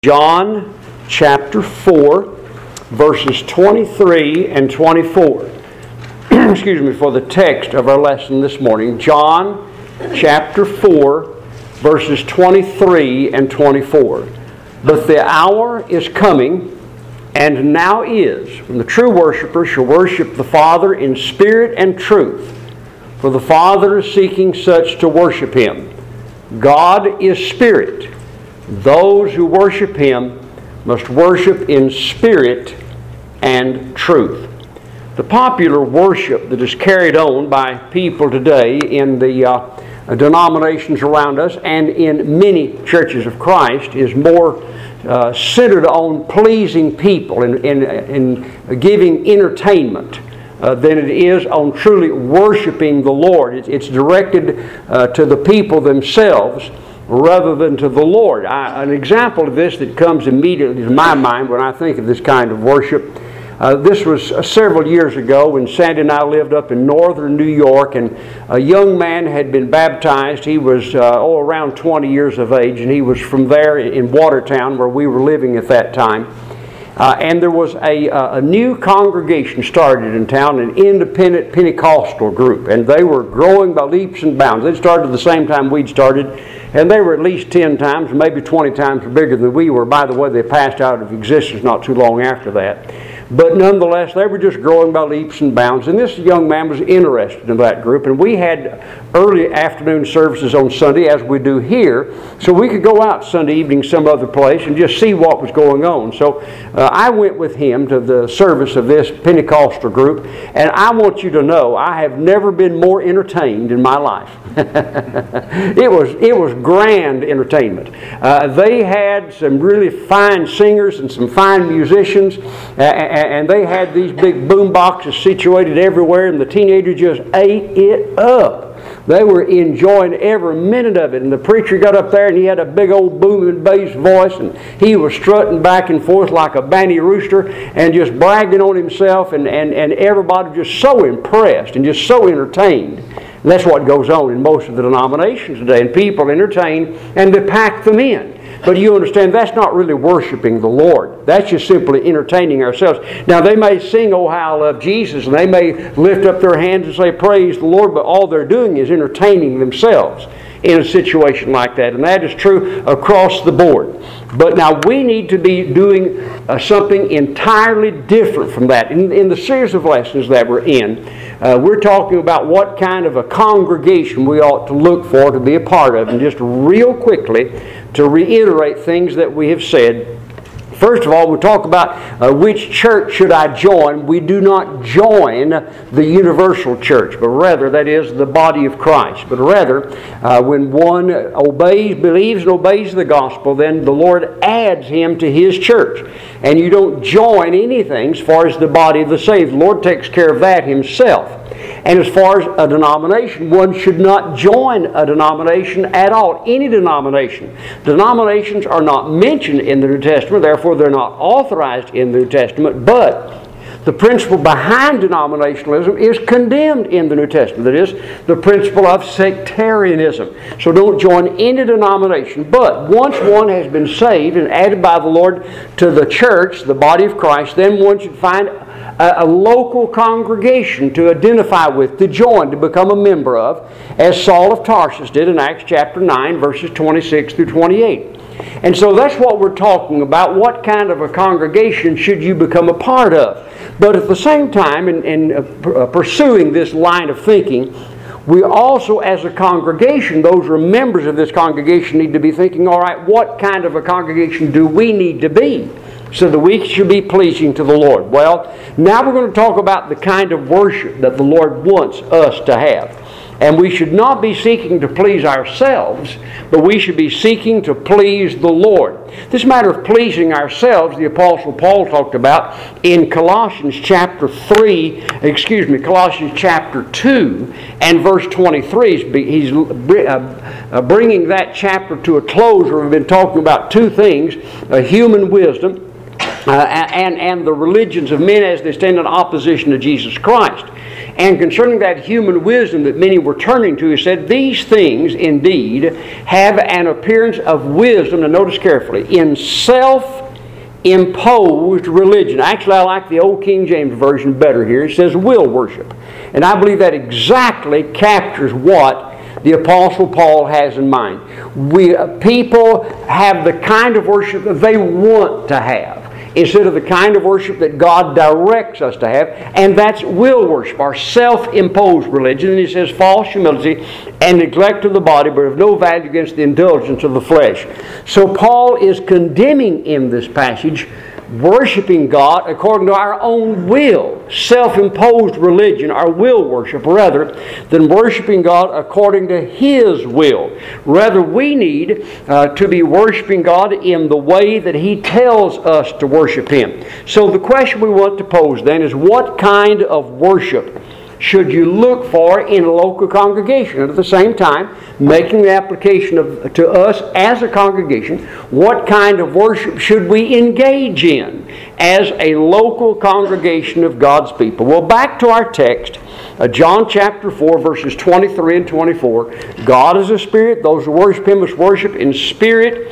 John chapter 4, verses 23 and 24. Excuse me, for the text of our lesson this morning. John chapter 4, verses 23 and 24. But the hour is coming, and now is, when the true worshiper shall worship the Father in spirit and truth. For the Father is seeking such to worship Him. God is spirit. Those who worship Him must worship in spirit and truth. The popular worship that is carried on by people today in the denominations around us and in many churches of Christ is more centered on pleasing people and giving entertainment than it is on truly worshiping the Lord. It's directed to the people themselves rather than to the Lord. An example of this that comes immediately to my mind when I think of this kind of worship, this was several years ago when Sandy and I lived up in northern New York, and a young man had been baptized. He was around 20 years of age, and he was from there in Watertown where we were living at that time. And there was a new congregation started in town, an independent Pentecostal group, and they were growing by leaps and bounds. They started at the same time we'd started, and they were at least 10 times, maybe 20 times bigger than we were. By the way, they passed out of existence not too long after that. But nonetheless, they were just growing by leaps and bounds. And this young man was interested in that group. And we had early afternoon services on Sunday, as we do here, so we could go out Sunday evening some other place and just see what was going on. So I went with him to the service of this Pentecostal group. And I want you to know, I have never been more entertained in my life. It was grand entertainment. They had some really fine singers and some fine musicians, and they had these big boom boxes situated everywhere, and the teenagers just ate it up. They were enjoying every minute of it, and the preacher got up there and he had a big old booming bass voice, and he was strutting back and forth like a banty rooster and just bragging on himself, and everybody just so impressed and just so entertained. And that's what goes on in most of the denominations today, and people entertain and they pack them in. But you understand, that's not really worshiping the Lord. That's just simply entertaining ourselves. Now, they may sing, "Oh, how I love Jesus," and they may lift up their hands and say, "Praise the Lord," but all they're doing is entertaining themselves in a situation like that. And that is true across the board. But now we need to be doing something entirely different from that. In the series of lessons that we're in, we're talking about what kind of a congregation we ought to look for to be a part of. And just real quickly, to reiterate things that we have said. First of all, we talk about which church should I join. We do not join the universal church, but rather, that is, the body of Christ. But rather, when one believes and obeys the gospel, then the Lord adds him to His church. And you don't join anything as far as the body of the saved. The Lord takes care of that Himself. And as far as a denomination, one should not join a denomination at all, any denomination. Denominations are not mentioned in the New Testament, therefore they're not authorized in the New Testament, but the principle behind denominationalism is condemned in the New Testament. That is, the principle of sectarianism. So don't join any denomination. But once one has been saved and added by the Lord to the church, the body of Christ, then one should find a local congregation to identify with, to join, to become a member of, as Saul of Tarsus did in Acts chapter 9, verses 26 through 28. And so that's what we're talking about. What kind of a congregation should you become a part of? But at the same time, in pursuing this line of thinking, we also, as a congregation, those who are members of this congregation need to be thinking, all right, what kind of a congregation do we need to be so that we should be pleasing to the Lord? Well, now we're going to talk about the kind of worship that the Lord wants us to have. And we should not be seeking to please ourselves, but we should be seeking to please the Lord. This matter of pleasing ourselves, the Apostle Paul talked about in Colossians chapter 2 and verse 23. He's bringing that chapter to a close where we've been talking about two things, human wisdom and the religions of men as they stand in opposition to Jesus Christ. And concerning that human wisdom that many were turning to, he said, these things indeed have an appearance of wisdom, and notice carefully, in self-imposed religion. Actually, I like the old King James Version better here. It says will worship. And I believe that exactly captures what the Apostle Paul has in mind. People have the kind of worship that they want to have, instead of the kind of worship that God directs us to have, and that's will worship, our self-imposed religion. And he says, false humility and neglect of the body, but of no value against the indulgence of the flesh. So Paul is condemning in this passage worshiping God according to our own will, self-imposed religion, our will worship, rather than worshiping God according to His will. Rather, we need to be worshiping God in the way that He tells us to worship Him. So the question we want to pose then is, what kind of worship should you look for in a local congregation? And at the same time, making the application to us as a congregation, what kind of worship should we engage in as a local congregation of God's people? Well, back to our text, John chapter 4, verses 23 and 24. God is a spirit. Those who worship Him must worship in spirit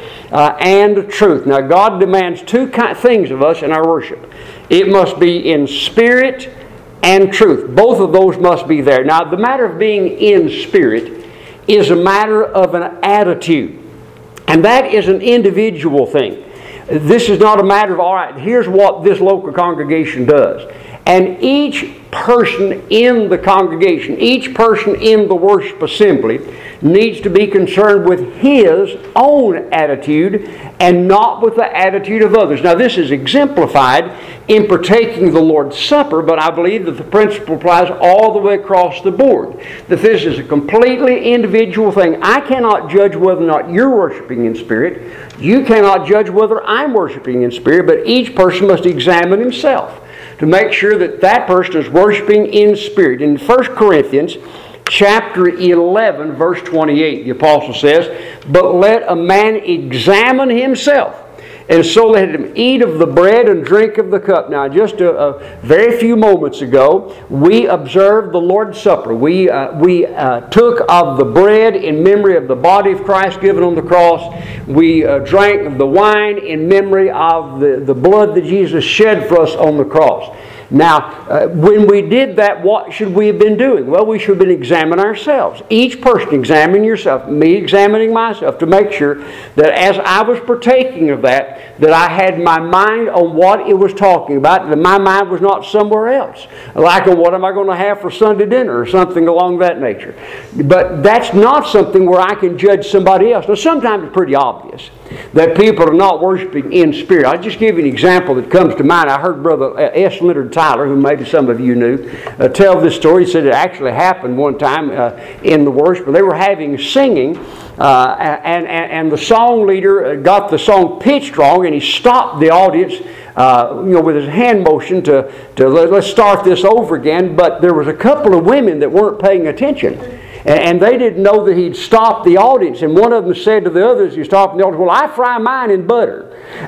and truth. Now, God demands two things of us in our worship. It must be in spirit and truth. Both of those must be there. Now, the matter of being in spirit is a matter of an attitude. And that is an individual thing. This is not a matter of, all right, here's what this local congregation does. And each person in the congregation, each person in the worship assembly needs to be concerned with his own attitude and not with the attitude of others. Now, this is exemplified in partaking the Lord's Supper, but I believe that the principle applies all the way across the board. That this is a completely individual thing. I cannot judge whether or not you're worshiping in spirit. You cannot judge whether I'm worshiping in spirit, but each person must examine himself to make sure that that person is worshiping in spirit. In 1 Corinthians chapter 11, verse 28, the apostle says, "But let a man examine himself, and so let him eat of the bread and drink of the cup." Now, just a very few moments ago, we observed the Lord's Supper. We took of the bread in memory of the body of Christ given on the cross. We drank of the wine in memory of the blood that Jesus shed for us on the cross. Now, when we did that, what should we have been doing? Well, we should have been examining ourselves. Each person examining yourself, me examining myself, to make sure that as I was partaking of that I had my mind on what it was talking about, that my mind was not somewhere else. Like, what am I going to have for Sunday dinner or something along that nature. But that's not something where I can judge somebody else. Now, sometimes it's pretty obvious that people are not worshiping in spirit. I'll just give you an example that comes to mind. I heard Brother S. Leonard Tyler, who maybe some of you knew, tell this story. He said it actually happened one time in the worship. They were having singing, and the song leader got the song pitched wrong, and he stopped the audience with his hand motion to let's start this over again. But there was a couple of women that weren't paying attention. And they didn't know that he'd stopped the audience. And one of them said to the others, he stopped the audience, "Well, I fry mine in butter."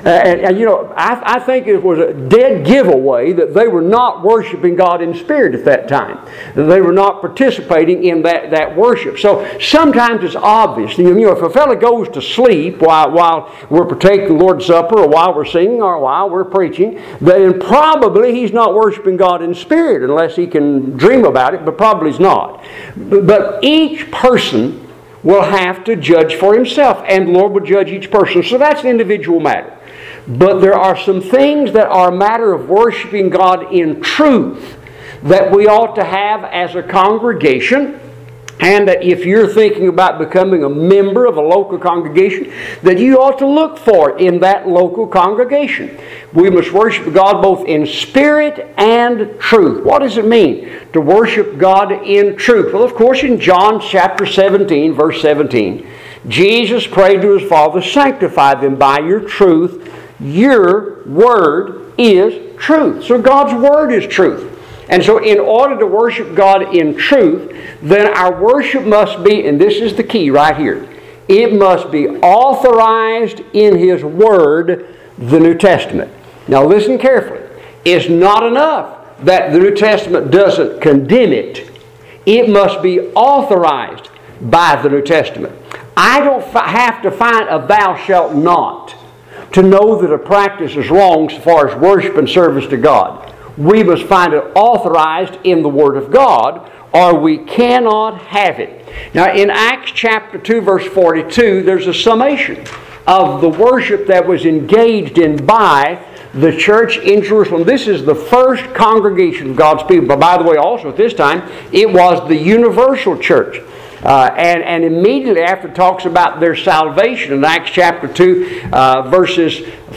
I think it was a dead giveaway that they were not worshiping God in spirit at that time. They were not participating in that worship. So sometimes it's obvious. If a fellow goes to sleep while we're partaking the Lord's Supper, or while we're singing, or while we're preaching, then probably he's not worshiping God in spirit, unless he can dream about it, but probably he's not. But each person will have to judge for himself, and the Lord will judge each person. So that's an individual matter. But there are some things that are a matter of worshiping God in truth that we ought to have as a congregation, and that if you're thinking about becoming a member of a local congregation, that you ought to look for in that local congregation. We must worship God both in spirit and truth. What does it mean to worship God in truth? Well, of course, in John chapter 17, verse 17, Jesus prayed to His Father, "Sanctify them by your truth. Your word is truth." So God's word is truth. And so in order to worship God in truth, then our worship must be, and this is the key right here, it must be authorized in His Word, the New Testament. Now listen carefully. It's not enough that the New Testament doesn't condemn it. It must be authorized by the New Testament. I don't have to find a thou shalt not to know that a practice is wrong as far as worship and service to God. We must find it authorized in the Word of God, or we cannot have it. Now, in Acts chapter 2, verse 42, there's a summation of the worship that was engaged in by the church in Jerusalem. This is the first congregation of God's people. But by the way, also at this time, it was the universal church. And immediately after it talks about their salvation in Acts chapter 2, verses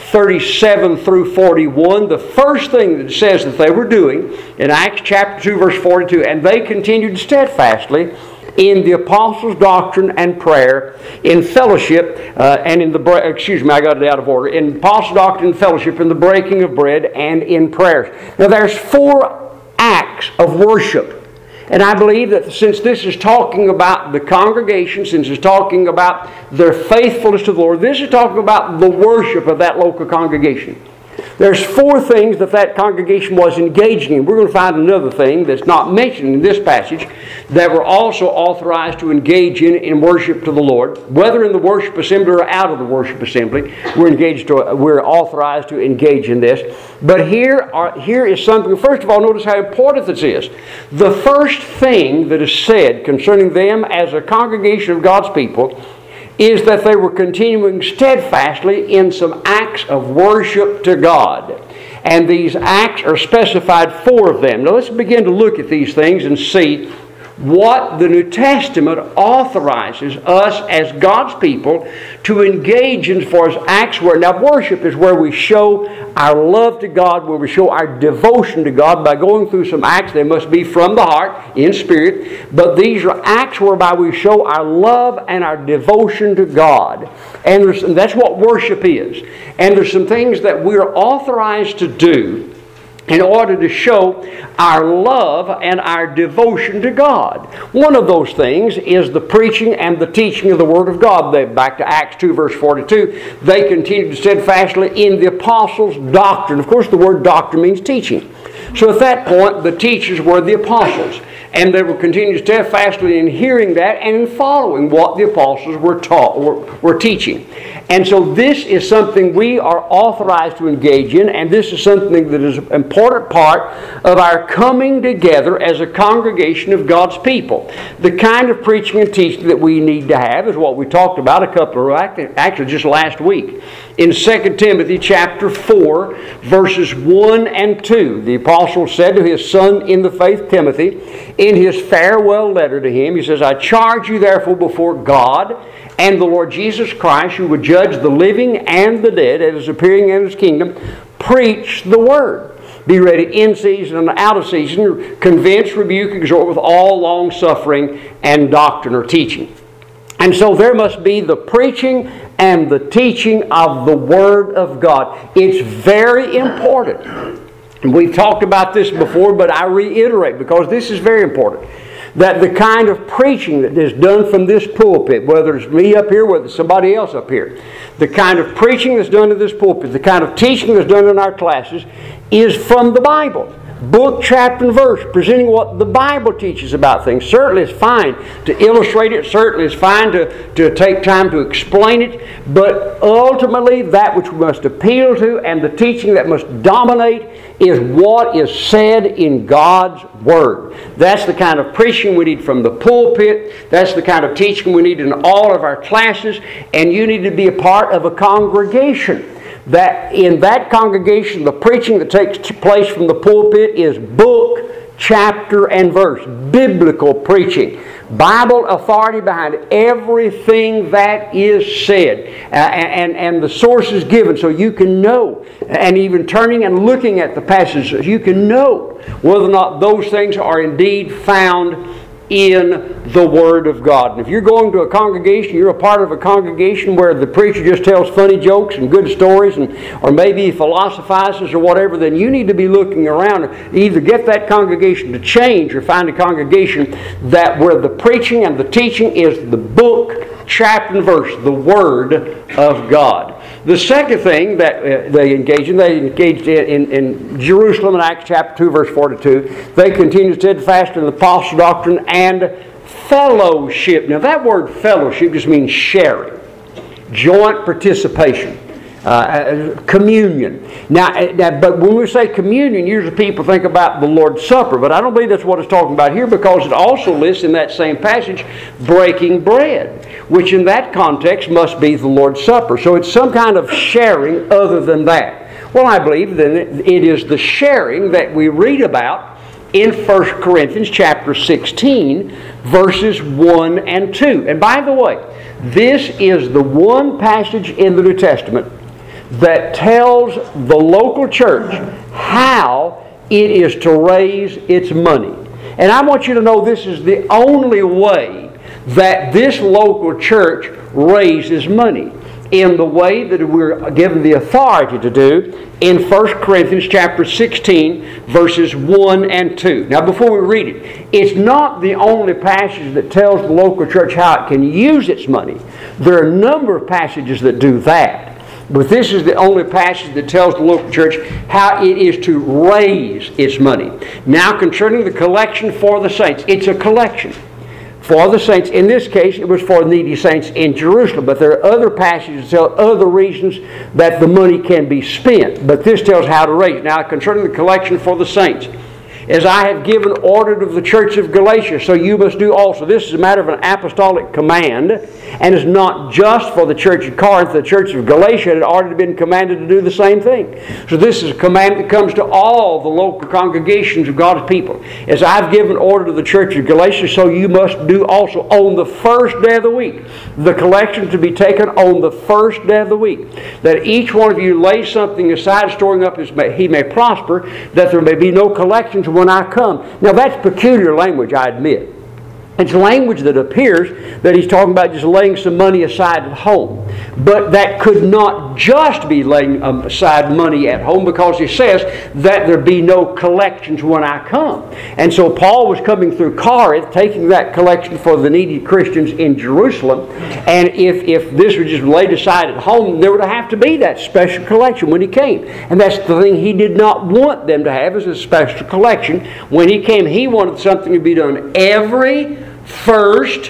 37 through 41, the first thing that it says that they were doing in Acts chapter 2, verse 42, and they continued steadfastly in the apostles' doctrine and prayer, in fellowship, and in the I got it out of order. In apostles' doctrine and fellowship, in the breaking of bread, and in prayers. Now, there's 4 acts of worship. And I believe that since this is talking about the congregation, since it's talking about their faithfulness to the Lord, this is talking about the worship of that local congregation. There's 4 things that congregation was engaging in. We're going to find another thing that's not mentioned in this passage that we're also authorized to engage in worship to the Lord. Whether in the worship assembly or out of the worship assembly, we're authorized to engage in this. But here is something. First of all, notice how important this is. The first thing that is said concerning them as a congregation of God's people is that they were continuing steadfastly in some acts of worship to God. And these acts are specified, 4 of them. Now let's begin to look at these things and see what the New Testament authorizes us as God's people to engage in as far as acts where. Now, worship is where we show our love to God, where we show our devotion to God by going through some acts. They must be from the heart, in spirit, but these are acts whereby we show our love and our devotion to God. And that's what worship is. And there's some things that we're authorized to do in order to show our love and our devotion to God. One of those things is the preaching and the teaching of the Word of God. Back to Acts 2, verse 42, they continued steadfastly in the apostles' doctrine. Of course, the word doctrine means teaching. So at that point, the teachers were the apostles. And they will continue steadfastly in hearing that and in following what the apostles were teaching. And so this is something we are authorized to engage in, and this is something that is an important part of our coming together as a congregation of God's people. The kind of preaching and teaching that we need to have is what we talked about actually just last week. In 2 Timothy chapter 4, verses 1 and 2, the apostle said to his son in the faith, Timothy, in his farewell letter to him, he says, I charge you therefore before God and the Lord Jesus Christ, who would judge the living and the dead at his appearing in his kingdom, preach the word. Be ready in season and out of season, convince, rebuke, exhort with all long suffering and doctrine or teaching. And so there must be the preaching and the teaching of the Word of God. It's very important. We've talked about this before, but I reiterate because this is very important. That the kind of preaching that is done from this pulpit, whether it's me up here, whether it's somebody else up here, the kind of preaching that's done in this pulpit, the kind of teaching that's done in our classes is from the Bible. Book, chapter, and verse, presenting what the Bible teaches about things. Certainly it's fine to illustrate it. Certainly it's fine to take time to explain it. But ultimately, that which we must appeal to and the teaching that must dominate is what is said in God's Word. That's the kind of preaching we need from the pulpit. That's the kind of teaching we need in all of our classes. And you need to be a part of a congregation. That in that congregation, the preaching that takes place from the pulpit is book, chapter, and verse. Biblical preaching. Bible authority behind everything that is said. And the sources given so you can know. And even turning and looking at the passages, you can know whether or not those things are indeed found in the Word of God. And if you're going to a congregation, you're a part of a congregation where the preacher just tells funny jokes and good stories, or maybe he philosophizes or whatever, then you need to be looking around and either get that congregation to change or find a congregation that where the preaching and the teaching is the book, chapter, and verse, the Word of God. The second thing that they engaged in Jerusalem in Acts chapter 2, verse 42. They continued steadfast in the apostle doctrine and fellowship. Now that word fellowship just means sharing, joint participation. Communion. Now, but when we say communion, usually people think about the Lord's Supper, but I don't believe that's what it's talking about here, because it also lists in that same passage breaking bread, which in that context must be the Lord's Supper. So it's some kind of sharing other than that. Well, I believe that it is the sharing that we read about in 1 Corinthians chapter 16, verses 1 and 2. And by the way, this is the one passage in the New Testament that tells the local church how it is to raise its money. And I want you to know this is the only way that this local church raises money, in the way that we're given the authority to do in 1 Corinthians chapter 16, verses 1 and 2. Now before we read it, it's not the only passage that tells the local church how it can use its money. There are a number of passages that do that. But this is the only passage that tells the local church how it is to raise its money. Now concerning the collection for the saints, it's a collection for the saints. In this case, it was for needy saints in Jerusalem. But there are other passages that tell other reasons that the money can be spent. But this tells how to raise it. Now concerning the collection for the saints, as I have given order to the church of Galatia, so you must do also. This is a matter of an apostolic command, and is not just for the church of Corinth. The church of Galatia had already been commanded to do the same thing. So this is a command that comes to all the local congregations of God's people. As I've given order to the church of Galatia, so you must do also on the first day of the week. The collection to be taken on the first day of the week. That each one of you lay something aside, storing up as he may prosper, that there may be no collections when I come. Now that's peculiar language, I admit. It's language that appears that he's talking about just laying some money aside at home. But that could not just be laying aside money at home, because he says that there be no collections when I come. And so Paul was coming through Corinth, taking that collection for the needy Christians in Jerusalem. And if this was just laid aside at home, there would have to be that special collection when he came. And that's the thing he did not want them to have, is a special collection. When he came, he wanted something to be done every first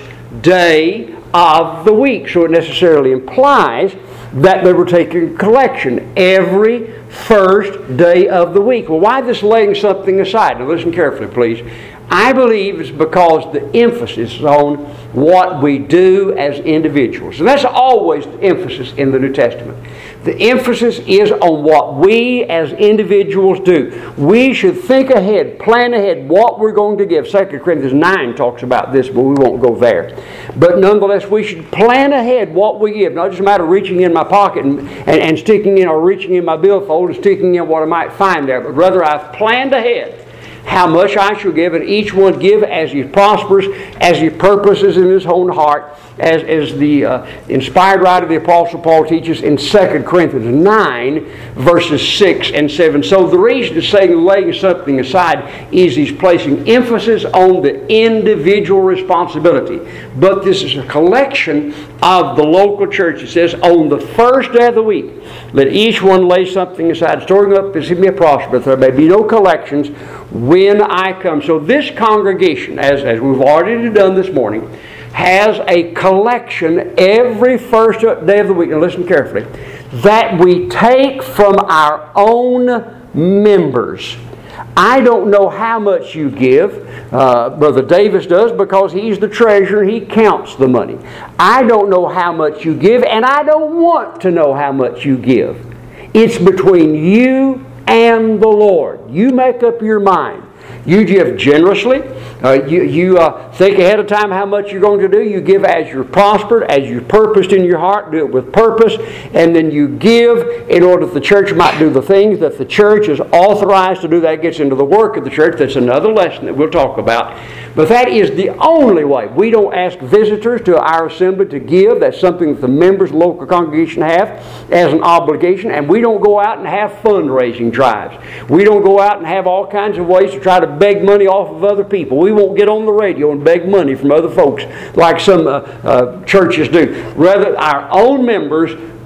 day of the week. So it necessarily implies that they were taking collection every first day of the week. Well, why this laying something aside? Now listen carefully, please. I believe it's because the emphasis is on what we do as individuals. And that's always the emphasis in the New Testament. The emphasis is on what we as individuals do. We should think ahead, plan ahead what we're going to give. 2 Corinthians 9 talks about this, but we won't go there. But nonetheless, we should plan ahead what we give. Not just a matter of reaching in my pocket and sticking in, or reaching in my billfold and sticking in what I might find there. But rather, I've planned ahead how much I shall give, and each one give as he prospers, as he purposes in his own heart, as the inspired writer of the Apostle Paul teaches in 2 Corinthians 9, verses 6 and 7. So the reason it's saying laying something aside is he's placing emphasis on the individual responsibility. But this is a collection of the local church. It says, on the first day of the week, let each one lay something aside, storing up as he may prosper, that there may be no collections when I come. So this congregation, as we've already done this morning, has a collection every first day of the week. Now listen carefully. That we take from our own members. I don't know how much you give. Brother Davis does, because he's the treasurer. He counts the money. I don't know how much you give, and I don't want to know how much you give. It's between you and the Lord. You make up your mind. You give generously. You think ahead of time how much you're going to do. You give as you're prospered, as you purposed in your heart. Do it with purpose. And then you give in order that the church might do the things that the church is authorized to do. That gets into the work of the church. That's another lesson that we'll talk about. But that is the only way. We don't ask visitors to our assembly to give. That's something that the members of the local congregation have as an obligation. And we don't go out and have fundraising drives. We don't go out and have all kinds of ways to try to beg money off of other people. We won't get on the radio and beg money from other folks like some churches do. Rather, our own members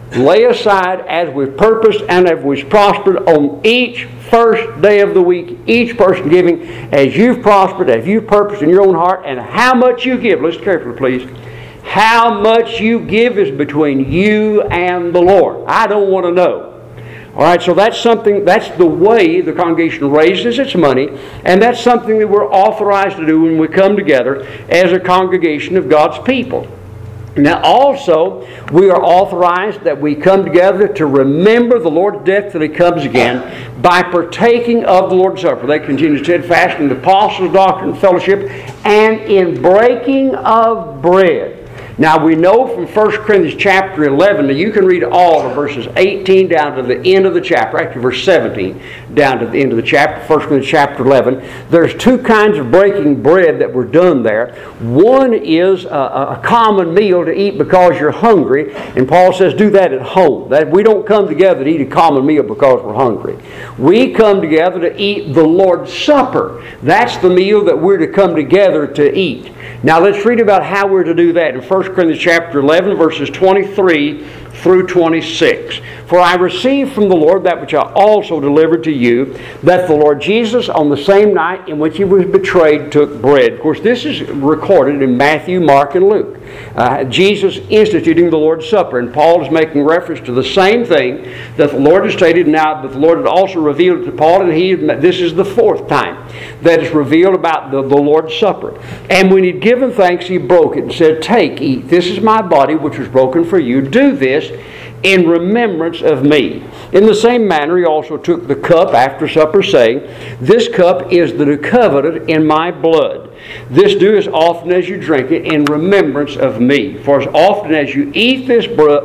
lay aside as we've purposed and as we've prospered on each first day of the week, each person giving as you've prospered, as you've purposed in your own heart, and how much you give. Listen carefully, please. How much you give is between you and the Lord. I don't want to know. All right, so that's the way the congregation raises its money, and that's something that we're authorized to do when we come together as a congregation of God's people. Now also, we are authorized that we come together to remember the Lord's death till He comes again by partaking of the Lord's Supper. They continue steadfast in the apostles' doctrine, fellowship, and in breaking of bread. Now we know from 1 Corinthians chapter 11 that you can read all of verses 18 down to the end of the chapter, actually verse 17 down to the end of the chapter, 1 Corinthians chapter 11. There's two kinds of breaking bread that were done there. One is a common meal to eat because you're hungry, and Paul says do that at home. That we don't come together to eat a common meal because we're hungry. We come together to eat the Lord's Supper. That's the meal that we're to come together to eat. Now let's read about how we're to do that in 1 Corinthians chapter 11, verses 23 through 26. For I received from the Lord that which I also delivered to you, that the Lord Jesus, on the same night in which He was betrayed, took bread. Of course, this is recorded in Matthew, Mark, and Luke. Jesus instituting the Lord's Supper. And Paul is making reference to the same thing that the Lord has stated now, but the Lord had also revealed it to Paul, and this is the fourth time that it's revealed about the Lord's Supper. And when He'd given thanks, He broke it and said, "Take, eat. This is my body, which was broken for you. Do this in remembrance of me." In the same manner, He also took the cup after supper, saying, "This cup is the new covenant in my blood. This do as often as you drink it in remembrance of me. For as often as you eat this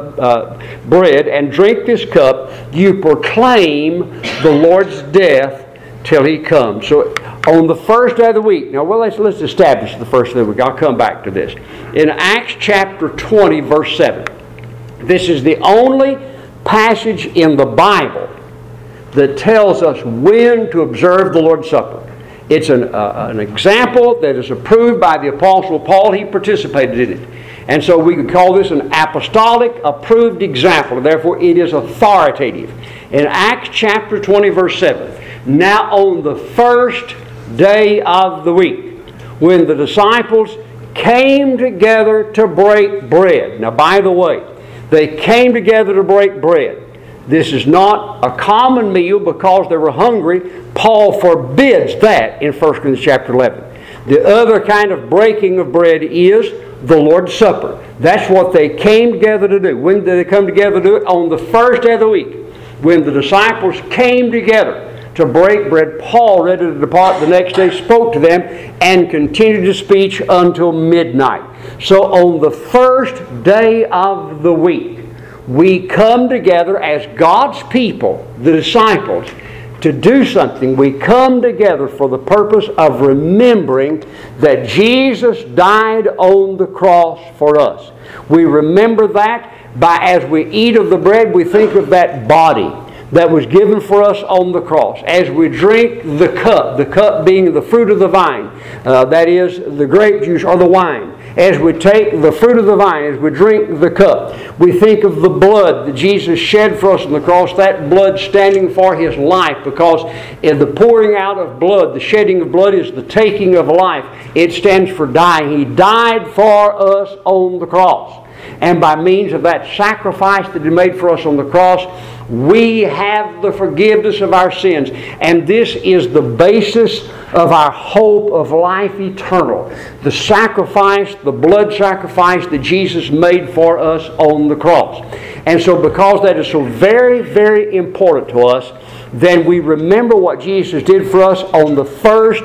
bread and drink this cup, you proclaim the Lord's death till He comes." So on the first day of the week, now let's establish the first day of the week. I'll come back to this. In Acts chapter 20, verse 7, this is the only passage in the Bible that tells us when to observe the Lord's Supper. It's an example that is approved by the Apostle Paul. He participated in it. And so we could call this an apostolic approved example. Therefore, it is authoritative. In Acts chapter 20, verse 7, now on the first day of the week, when the disciples came together to break bread. Now, by the way, they came together to break bread. This is not a common meal because they were hungry. Paul forbids that in 1 Corinthians chapter 11. The other kind of breaking of bread is the Lord's Supper. That's what they came together to do. When did they come together to do it? On the first day of the week. When the disciples came together to break bread, Paul, ready to depart the next day, spoke to them and continued his speech until midnight. So on the first day of the week, we come together as God's people, the disciples, to do something. We come together for the purpose of remembering that Jesus died on the cross for us. We remember that by, as we eat of the bread, we think of that body that was given for us on the cross. As we drink the cup being the fruit of the vine, that is the grape juice or the wine. As we take the fruit of the vine, as we drink the cup, we think of the blood that Jesus shed for us on the cross, that blood standing for His life, because in the pouring out of blood, the shedding of blood is the taking of life. It stands for dying. He died for us on the cross. And by means of that sacrifice that He made for us on the cross, we have the forgiveness of our sins. And this is the basis of our hope of life eternal. The sacrifice, the blood sacrifice that Jesus made for us on the cross. And so because that is so very, very important to us, then we remember what Jesus did for us on the first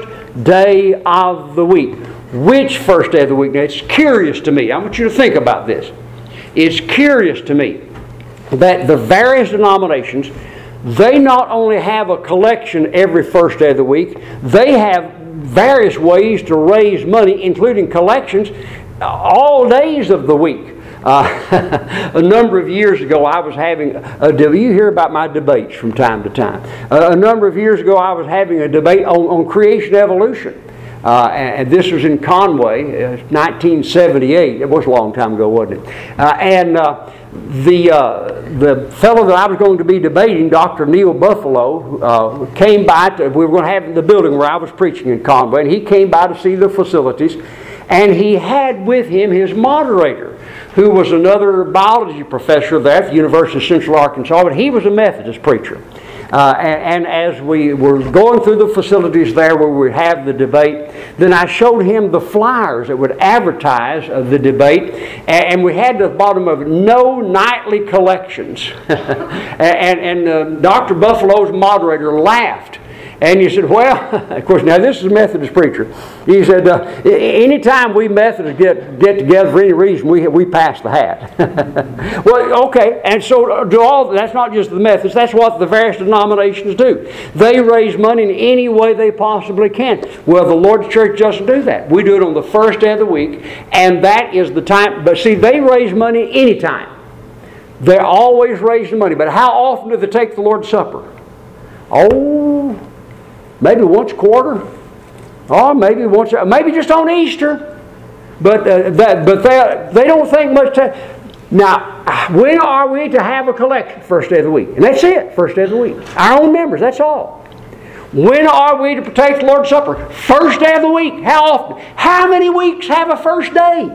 day of the week. Which first day of the week? Now, it's curious to me. I want you to think about this. It's curious to me that the various denominations, they not only have a collection every first day of the week, they have various ways to raise money, including collections all days of the week. A number of years ago, I was having you hear about my debates from time to time. A number of years ago, I was having a debate on creation evolution. And this was in Conway, 1978. It was a long time ago, wasn't it? the fellow that I was going to be debating, Dr. Neil Buffalo, came by. We were going to have the building where I was preaching in Conway, and he came by to see the facilities. And he had with him his moderator, who was another biology professor there at the University of Central Arkansas, but he was a Methodist preacher. And as we were going through the facilities there where we have the debate, then I showed him the flyers that would advertise the debate, and we had at the bottom of it, no nightly collections. and Dr. Buffalo's moderator laughed. And he said, well, of course, now this is a Methodist preacher. He said, anytime we Methodists get together for any reason, we pass the hat. Well, okay, and so that's not just the Methodists, that's what the various denominations do. They raise money in any way they possibly can. Well, the Lord's Church doesn't do that. We do it on the first day of the week, and that is the time. But see, they raise money anytime. They're always raising money. But how often do they take the Lord's Supper? Oh, maybe once a quarter, or maybe just on Easter. But they don't think much time. Now, when are we to have a collection? First day of the week, and that's it. First day of the week. Our own members. That's all. When are we to partake the Lord's Supper? First day of the week. How often? How many weeks have a first day?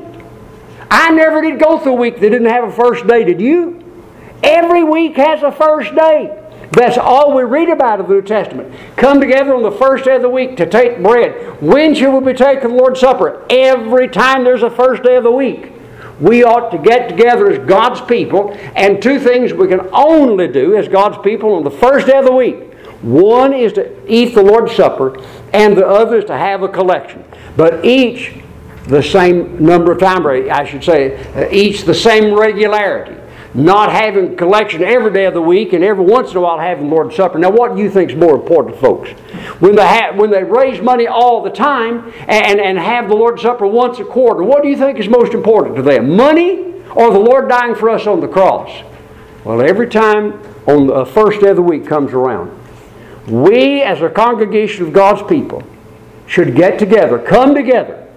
I never did go through a week that didn't have a first day. Did you? Every week has a first day. That's all we read about in the New Testament. Come together on the first day of the week to take bread. When should we be taking the Lord's Supper? Every time there's a first day of the week. We ought to get together as God's people, and two things we can only do as God's people on the first day of the week. One is to eat the Lord's Supper, and the other is to have a collection. But each the same number of times, I should say, each the same regularity. Not having collection every day of the week and every once in a while having Lord's Supper. Now, what do you think is more important to folks? When they raise money all the time and have the Lord's Supper once a quarter, what do you think is most important to them? Money or the Lord dying for us on the cross? Well, every time on the first day of the week comes around, we as a congregation of God's people should get together, come together,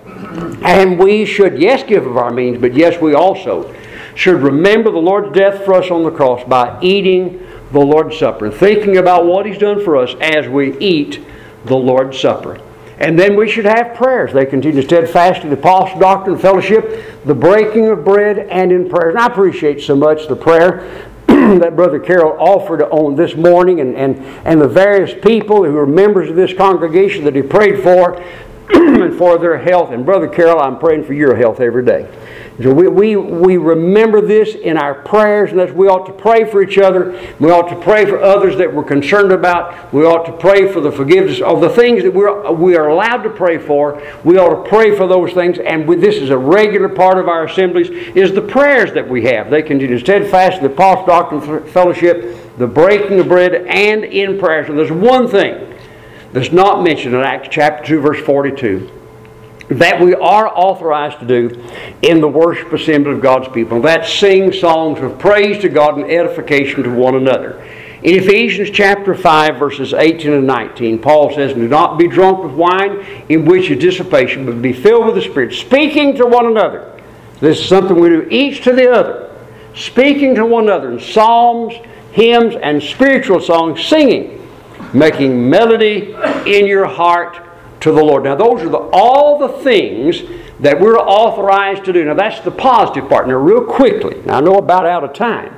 and we should, yes, give of our means, but yes, we also should remember the Lord's death for us on the cross by eating the Lord's Supper and thinking about what He's done for us as we eat the Lord's Supper. And then we should have prayers. They continue steadfastly, the apostles' doctrine, fellowship, the breaking of bread, and in prayers. And I appreciate so much the prayer that Brother Carroll offered on this morning and the various people who are members of this congregation that he prayed for and for their health. And Brother Carroll, I'm praying for your health every day. So we remember this in our prayers, and that we ought to pray for each other. We ought to pray for others that we're concerned about. We ought to pray for the forgiveness of the things that we are allowed to pray for. We ought to pray for those things, and this is a regular part of our assemblies, is the prayers that we have. They continue steadfast, the apostles' doctrine, fellowship, the breaking of bread, and in prayer. So there's one thing that's not mentioned in Acts chapter 2, verse 42. That we are authorized to do in the worship assembly of God's people. And that's sing songs of praise to God and edification to one another. In Ephesians chapter 5, verses 18 and 19, Paul says, "Do not be drunk with wine, in which is dissipation, but be filled with the Spirit, speaking to one another." This is something we do each to the other. Speaking to one another in psalms, hymns, and spiritual songs, singing, making melody in your heart to the Lord. Now those are all the things that we're authorized to do. Now that's the positive part. Now real quickly, now I know about out of time,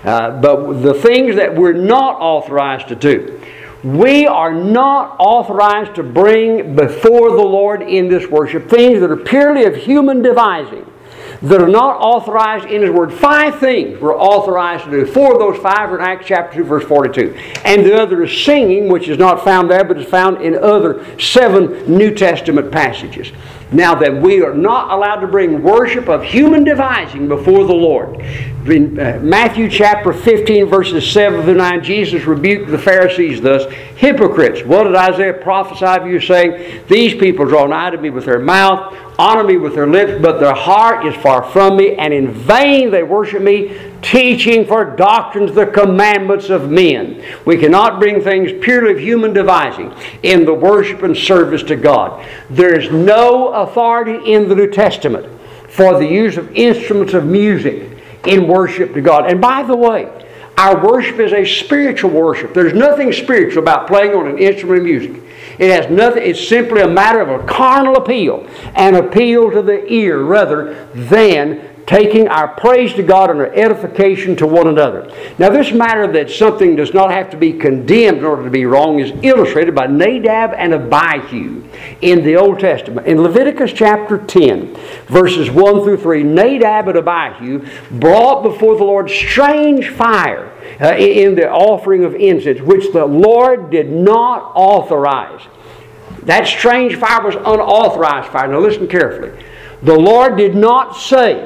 but the things that we're not authorized to do. We are not authorized to bring before the Lord in this worship things that are purely of human devising, that are not authorized in His Word. 5 things we're authorized to do. 4 of those 5 are in Acts chapter 2, verse 42. And the other is singing, which is not found there, but is found in other 7 New Testament passages. Now that we are not allowed to bring worship of human devising before the Lord. In Matthew chapter 15, verses 7 through 9, Jesus rebuked the Pharisees thus, "Hypocrites, what did Isaiah prophesy of you, saying, These people draw nigh to me with their mouth, honor me with their lips, but their heart is far from me, and in vain they worship me, teaching for doctrines the commandments of men." We cannot bring things purely of human devising in the worship and service to God. There is no authority in the New Testament for the use of instruments of music in worship to God. And by the way, our worship is a spiritual worship. There's nothing spiritual about playing on an instrument of music. It has nothing. It's simply a matter of a carnal appeal, an appeal to the ear rather than taking our praise to God and our edification to one another. Now, this matter that something does not have to be condemned in order to be wrong is illustrated by Nadab and Abihu in the Old Testament. In Leviticus chapter 10, verses 1 through 3, Nadab and Abihu brought before the Lord strange fire in the offering of incense, which the Lord did not authorize. That strange fire was unauthorized fire. Now listen carefully. The Lord did not say,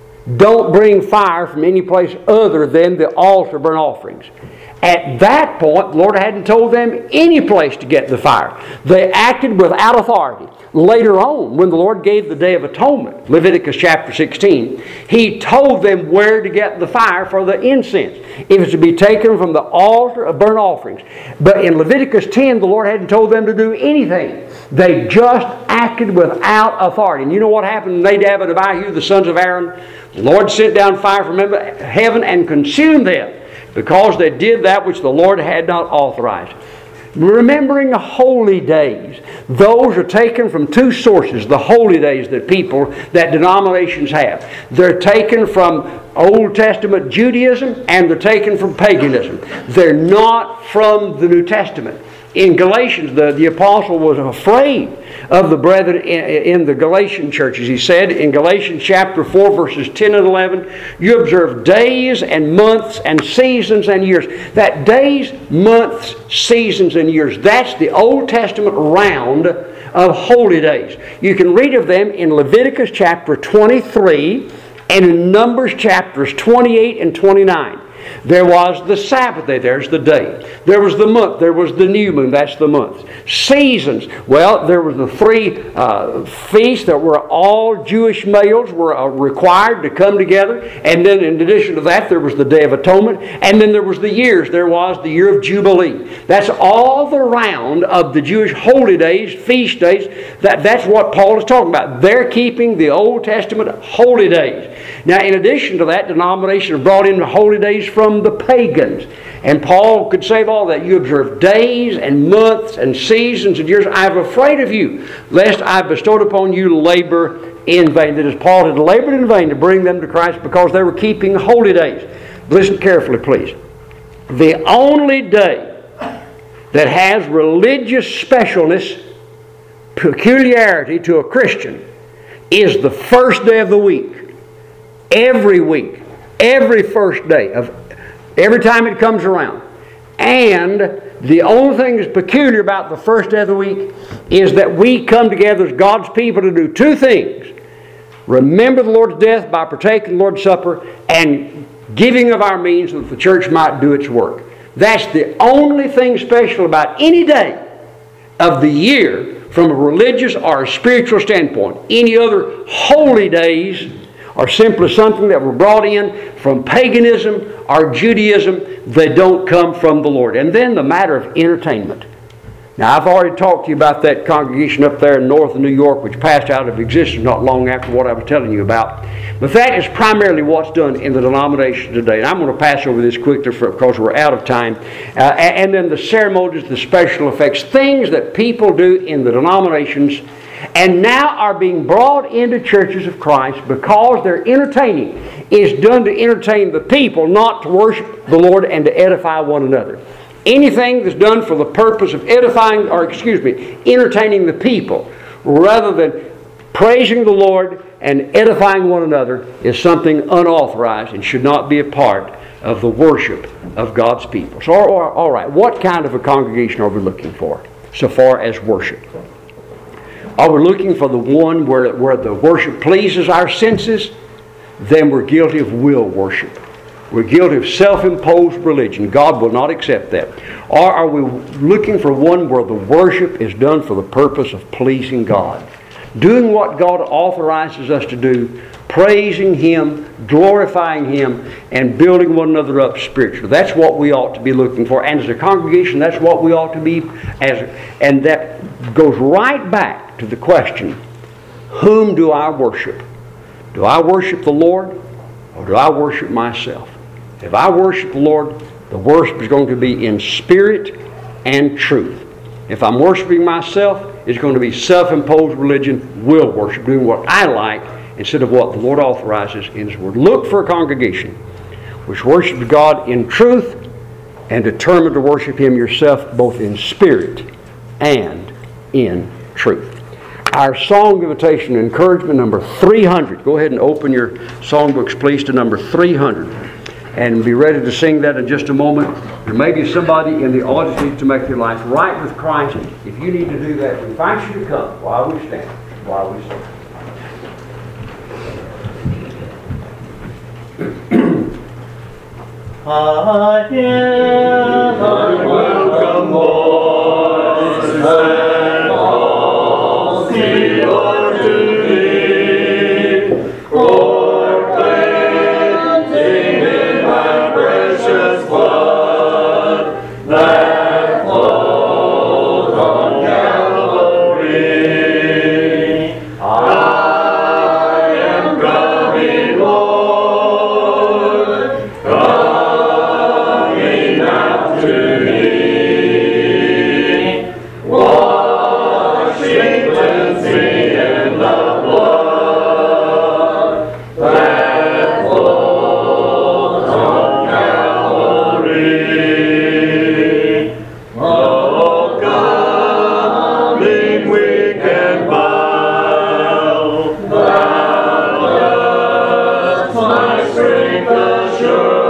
don't bring fire from any place other than the altar burnt offerings. At that point, the Lord hadn't told them any place to get the fire. They acted without authority. Later on, when the Lord gave the Day of Atonement, Leviticus chapter 16, He told them where to get the fire for the incense. It was to be taken from the altar of burnt offerings. But in Leviticus 10, the Lord hadn't told them to do anything. They just acted without authority. And you know what happened to Nadab and Abihu, the sons of Aaron? The Lord sent down fire from heaven and consumed them because they did that which the Lord had not authorized. Remembering holy days. Those are taken from two sources, the holy days that denominations have. They're taken from Old Testament Judaism and they're taken from paganism. They're not from the New Testament. In Galatians, the apostle was afraid of the brethren in the Galatian churches. He said in Galatians chapter 4, verses 10 and 11, you observe days and months and seasons and years. That days, months, seasons, and years, that's the Old Testament round of holy days. You can read of them in Leviticus chapter 23 and in Numbers chapters 28 and 29. There was the Sabbath day, there's the day. There was the month, there was the new moon, that's the month. Seasons, well, there was the three feasts that were all Jewish males were required to come together. And then in addition to that, there was the Day of Atonement. And then there was the years. There was the year of Jubilee. That's all the round of the Jewish holy days, feast days. That's what Paul is talking about. They're keeping the Old Testament holy days. Now, in addition to that, denominations brought in the holy days from the pagans. And Paul could save all that. You observe days and months and seasons and years. I am afraid of you, lest I bestowed upon you labor in vain. That is, Paul had labored in vain to bring them to Christ because they were keeping holy days. Listen carefully, please. The only day that has religious specialness, peculiarity to a Christian, is the first day of the week. Every week, every first day of every time it comes around. And the only thing that's peculiar about the first day of the week is that we come together as God's people to do two things. Remember the Lord's death by partaking of the Lord's Supper and giving of our means so that the church might do its work. That's the only thing special about any day of the year from a religious or a spiritual standpoint. Any other holy days are simply something that were brought in from paganism or Judaism. They don't come from the Lord. And then the matter of entertainment. Now, I've already talked to you about that congregation up there in north of New York, which passed out of existence not long after what I was telling you about. But that is primarily what's done in the denomination today. And I'm going to pass over this quickly because we're out of time. And then the ceremonies, the special effects, things that people do in the denominations and now are being brought into churches of Christ because their entertaining is done to entertain the people, not to worship the Lord and to edify one another. Anything that's done for the purpose of entertaining the people rather than praising the Lord and edifying one another is something unauthorized and should not be a part of the worship of God's people. So, all right, what kind of a congregation are we looking for so far as worship? Are we looking for the one where the worship pleases our senses? Then we're guilty of will worship. We're guilty of self-imposed religion. God will not accept that. Or are we looking for one where the worship is done for the purpose of pleasing God? Doing what God authorizes us to do, praising Him, glorifying Him, and building one another up spiritually. That's what we ought to be looking for. And as a congregation, that's what we ought to be. And that goes right back to the question, whom do I worship? Do I worship the Lord? or do I worship myself? If I worship the Lord, the worship is going to be in spirit and truth. If I'm worshiping myself, it's going to be self-imposed religion, will worship, doing what I like instead of what the Lord authorizes in His Word. Look for a congregation which worships God in truth and determined to worship Him yourself both in spirit and in truth. Our song invitation and encouragement number 300. Go ahead and open your songbooks, please, to number 300. And be ready to sing that in just a moment. There may be somebody in the audience needs to make their life right with Christ. If you need to do that, we invite you to come while we stand. While we stand. I hear thy welcome voice and calls me unto thee, for cleansing in thy precious blood that flowed on Calvary. I am coming, Lord, coming out to thee, washing, cleansing in the blood that flowed on Calvary. Oh, coming weak and vile, thou dost my strength assure.